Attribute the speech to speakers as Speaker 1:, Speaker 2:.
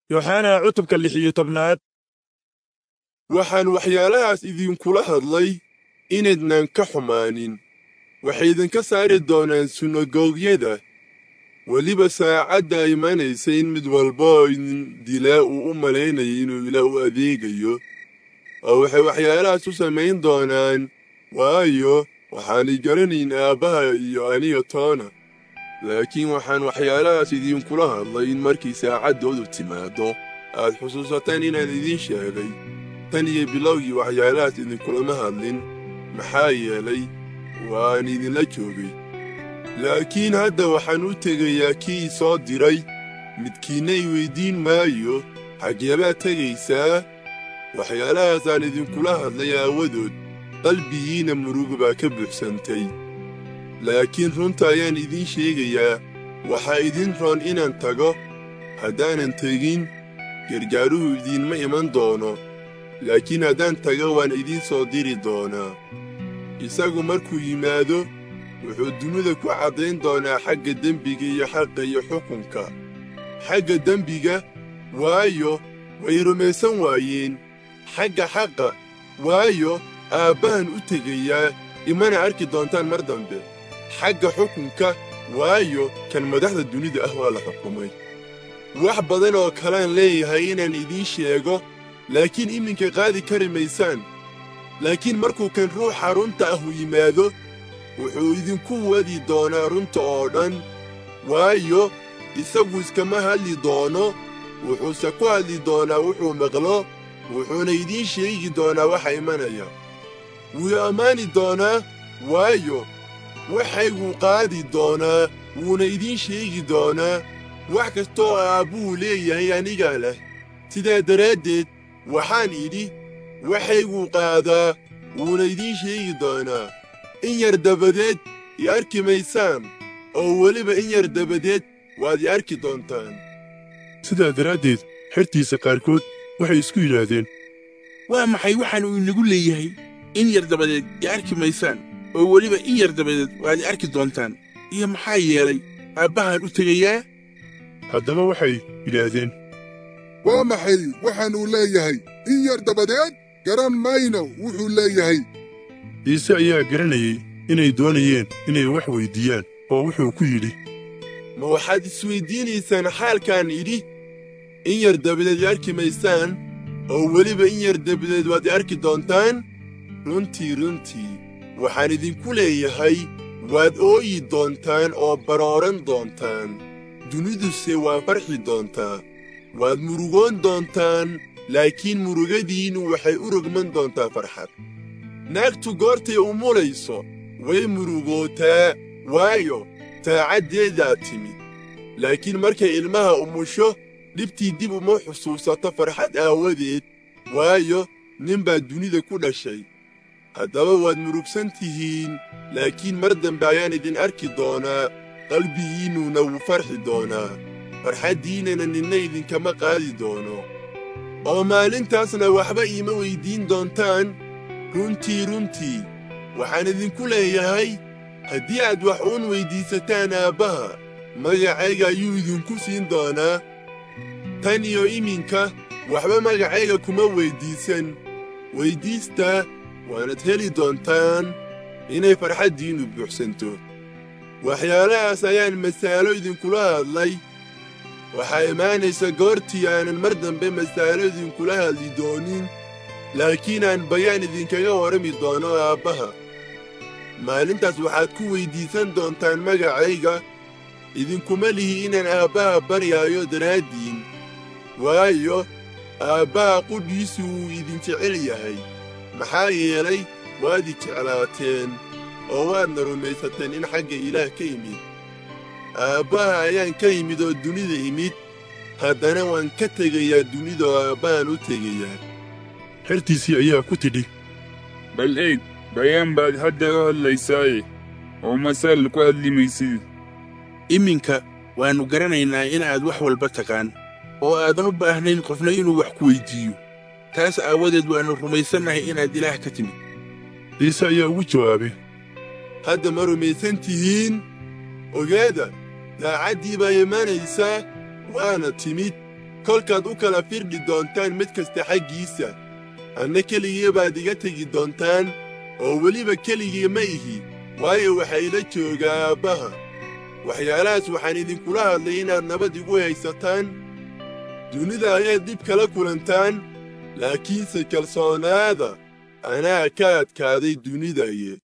Speaker 1: Yoxana cutubka 16
Speaker 2: waxaan waxyaalahaas idinkula hadlay inaydnan ka xumaanin. waxay idinka saari doonaan sunagogyada, weliba saacadda imanaysa in mid walba oo idin dilaa uu u malaynayo inuu Ilaah u adeegayo. oo waxay waxyaalahaas u samayn doonaan waayo waxaanay garanayn Aabbaha iyo aniga toona. laakiin waxaan waxyaalahaas idinkula hadlay in markii saacaddoodu timaado aad xusuusataan inaan idiin sheegay. tan iyo bilowgii waxyaalahaas idinkulama hadlin, maxaa yeelay waan idinla joogay. laakiin hadda waxaan u tegayaa kii soo diray, midkiinna i weyddiin maayo xaggeebaad tegaysaa. waxyaalahaasaan idinkula hadlay aawadood qalbigiinna murug baa ka buuxsantay. laakiin runta ayaan idiin sheegayaa, waxaa idin roon inaan tago. haddaanan tegin, gargaaruhu idiinma iman doono, laakiin haddaan tago waan idiin soo diri doonaa. isagu markuu yimaado wuxuu dunida ku caddayn doonaa xagga dembiga iyo xaqa iyo xukunka. xagga dembiga, waayo way rumaysan waayeen; xagga xaqa, waayo Aabbahan u tegayaa, imana arki doontaan mar dambe; xagga xukunka, waayo kan madaxda dunida ah waa la xukumay. wax badan oo kalaan leeyahay inaan idiin sheego, laakiin iminka qaadi kari maysaan. laakiin markuu kan ruuxa runta ahu yimaado, wuxuu idinku wadi doonaa runta oo dhan. waayo isagu iskama hadli doono, wuxuuse ku hadli doonaa wuxuu maqlo, wuxuuna idiin sheegi doonaa waxa imanaya. wuu ammaani doonaa, waayo waxayguu qaadi doonaa, wuuna idiin sheegi doonaa. wax kasta oo Aabbuhu leeyahay anigaa leh. sidaa daraaddeed waxaan idhi, waxayguu qaadaa, wuuna idiin sheegi doonaa. in yar dabadeed i arki maysaan, oo weliba in yar dabadeed waad i arki doontaan.
Speaker 1: sidaa daraaddeed xertiisa qaarkood waxay isku yidhaahdeen,
Speaker 3: waa maxay waxaan uu inagu leeyahay in yar dabadeed i arki maysaan, oo weliba in yar dabadeed waad i arki doontaan? iyo maxaa yeelay Aabbahaan u tegayaa?
Speaker 1: haddaba waxay yidhaahdeen,
Speaker 4: waa maxay waxaan uu leeyahay in yar dabadeed? garan mayno wuxuu leeyahay.
Speaker 1: ciise ayaa garanayay inay doonayeen inay wax weyddiiyaan, oo wuxuu ku yidhi,
Speaker 2: ma waxaad isweyddiinaysaan xaalkaan idhi, in yar dabadeed i arki maysaan, oo weliba in yar dabadeed waad i arki doontaan? runtii runtii waxaan idinku leeyahay, waad ooyi doontaan oo barooran doontaan. duniduse waa farxi doontaa. waad murugoon doontaan, laakiin murugadiinnu waxay u rogman doontaa farxad. naagtu goortay umulayso way murugootaa, waayo saacaddeedaa timid. laakiin markay ilmaha umusho, dhibtii dib uma xusuusato farxad aawadeed, waayo nin baa dunida ku dhashay. haddaba waad murugsan tihiin, laakiin mar dambe ayaan idin arki doonaa, qalbigiinnuna wuu farxi doonaa. farxaddiinnana ninna idinkama qaadi doono. oo maalintaasna waxba iima weyddiin doontaan. runtii runtii waxaan idinku leeyahay, haddii aad wax uun weyddiisataan Aabbaha, magacayga ayuu idinku siin doonaa. tan iyo iminka waxba magacayga kuma weyddiisan. weyddiista waanad heli doontaan, inay farxaddiinnu buuxsanto. waxyaalahaas ayaan masaalo idinkula hadlay. waxaa imaanaysa goortii aanan mar dambe masaalo idinkula hadli doonin, laakiin aan bayaan idinkaga warrami doono Aabbaha. maalintaas waxaad ku weyddiisan doontaan magacayga. idinkuma lihi inaan Aabbaha baryaayo daraaddiin, waayo Aabbaha qudhiisu wuu idin jecel yahay. maxaa yeelay waad i jeclaateen, oo waadna rumaysateen in xagga Ilaah ka imid. Aabbaha ayaan ka imid oo dunida imid, haddana waan ka tegayaa dunida oo Aabbahaan u tegayaa.
Speaker 1: xertiisii ayaa ku tidhi,
Speaker 5: bal eeg, bayaan baad hadda u hadlaysaaye, oo masaal ku hadli maysid.
Speaker 3: iminka waannu garanaynaa inaad wax walba taqaan, oo aadan u baahnayn qofna inuu wax ku weyddiiyo. taas aawadeed waannu rumaysannahay inaad Ilaah ka timid.
Speaker 1: ciise ayaa ugu jawaabay,
Speaker 2: hadda ma rumaysan tihiin? ogaada, saacaddii baa imanaysaa, waana timid. kolkaad u kala firdhi doontaan mid kasta xaggiisa anna keligii baad iga tegi doontaan oo weliba keligii ma ihi waayo waxaa ila joogaa Aabbaha waxyaalahaas waxaan idinkula hadlay inaad nabad igu haysataan dunida ayaad dhib kala kulantaan laakiinse kalsoonaada anaa ka adkaaday dunidaye